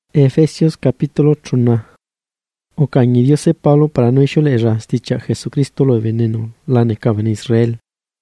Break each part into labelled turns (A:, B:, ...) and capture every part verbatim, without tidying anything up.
A: Efesios capítulo truna. Ocañi Diose Pablo para no isho leera sticha Jesucristo lo veneno la necaben Israel.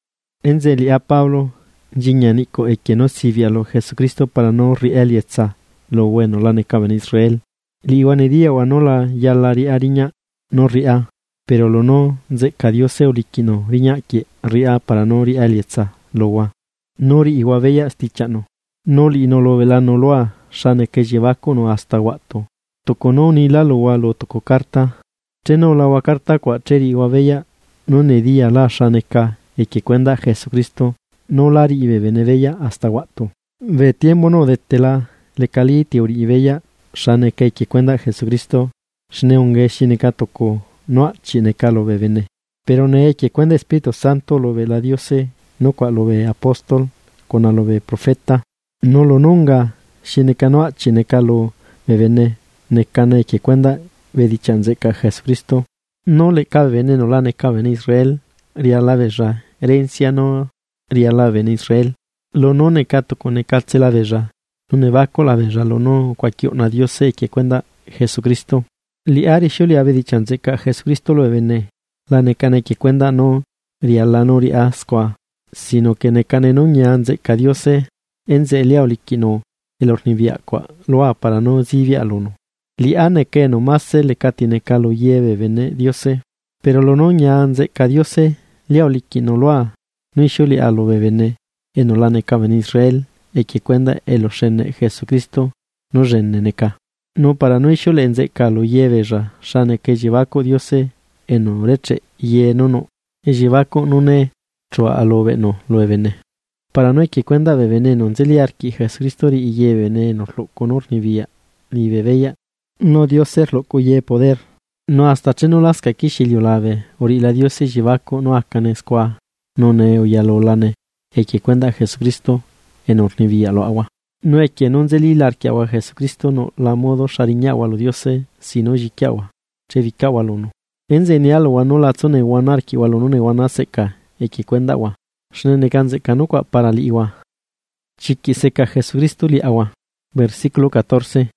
A: Enzeli a Pablo jiñanico e que no sivia lo Jesucristo para no riel yetza lo bueno la necaben Israel. Li iwanedia wanola ya la ri ariña no ria, pero lo no ze Diose olikino riña que ria para no riel yetza lo wa. No ri iwaveya stichano. No li no lo velano loa shane que llevaco no hasta guato. Toko no ni la lo wa lo toko carta. Cheno la wa carta kwa cheri iwaveya no ne dia la shane ka e que cuenda Jesucristo no la ri ibe beneveya hasta guato. Ve tiempo no de tela le cali teori ibeya shane que que cuenda Jesucristo shne unge shineka toko no chineka lo bebene. Pero ne que cuenda Espíritu Santo lo ve la Diose no kwa lo ve apóstol con a lo ve profeta. No lo nunga shineka no chineka lo bebene. Nekane que cuenda ve dichanzeka Jesucristo no le cabe veneno la ne cabe en Israel ria la veja herencia no ria la en Israel lo no nekato con nekatse la veja no ne vaco la veja lo no cualquier una Diose que cuenda Jesucristo li ari shuli ave dichanzeka Jesucristo lo vene la nekane que cuenda no ria la no ria asqua sino que nekane no nyanzeka Diose enze elia olikino el ornivia qua lo a para no zivia aluno. Li ane que no más se le catine ka lo lleve vene Diose, pero lo no nyanze ka Diose li aoliki no lo a, no ishuli a lo bevene, e no la neka ven Israel, e que cuenda el oshene Jesucristo, no renne neka. No para no ishule enze ka lo lleve ra, shane que llevaco Diose, e no reche ye no no, e llevaco no ne, choa a lo no lo evene. Para no hay que cuenda bebene non zeliarki Jesucristo ri lleve ne no lo conor ni via, ni bebeya. No Dios ser lo cuye poder. No hasta cheno las que kishilio lave. Ori la Dios se llevaco no acanes qua. No ne oya lo lane. E que cuenda Jesucristo en ornivia lo agua. No e que non zelilar que agua Jesucristo no la modo shariñagua lo Diose sino jikiagua. Chevikawa lo no. En zenial wa no la zone wanarki wa lo no ne wana seca. E que cuenda agua. Shne ne ganze canukwa para li iwa. Chiqui seca Jesucristo li agua. Versículo catorce.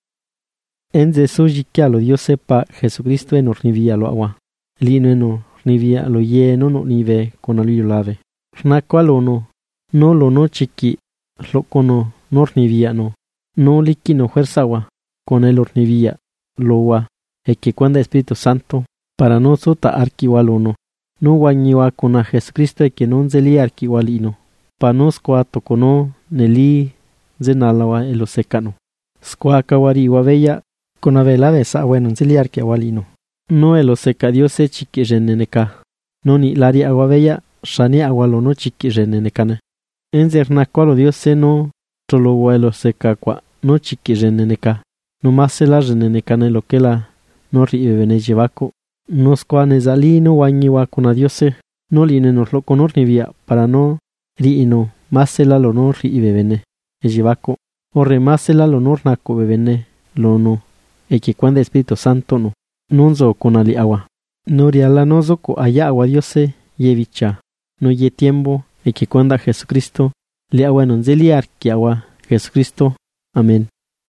A: Enze suji que a lo Dios sepa Jesucristo en ornivia lo agua. Lino en ornivia lo ye no no nive con alillo lave. Na cual o no. No lo no chiqui. Lo cono no ornivia no. No liki no fuerza agua. Con el ornivia lo wa. E que cuando Espíritu Santo. Para no sota arquiwal o no. No guañiwa con a Jesucristo e que non zeli arquiwal ino. Pa no squa tocono neli zenalawa el secano. Squa kawari wabella. Con avela besa bueno en zeliar que agualino. No el seca Dios se chiqui reneneka. No ni lari aguabella, shani agualo no chiqui renenekane. En zernacolo Dios se no, cholo guelo seca qua, no chiqui reneneka. No más se la renenekane lo que la, no ribe bene llevaco. No squane zalino guañiwa con a Dios se, no line nos lo conor ni via, para no, riino, más se la lo no ribe bene. E llevaco, o remase la lo no naco bebene, lo no. E que cuando Espíritu Santo no, nunzo con ali agua. No riala nozo co allá agua Diose, ye vicha. No ye tiempo, e que cuando Jesucristo, le agua non zeliar que agua, Jesucristo. Amén.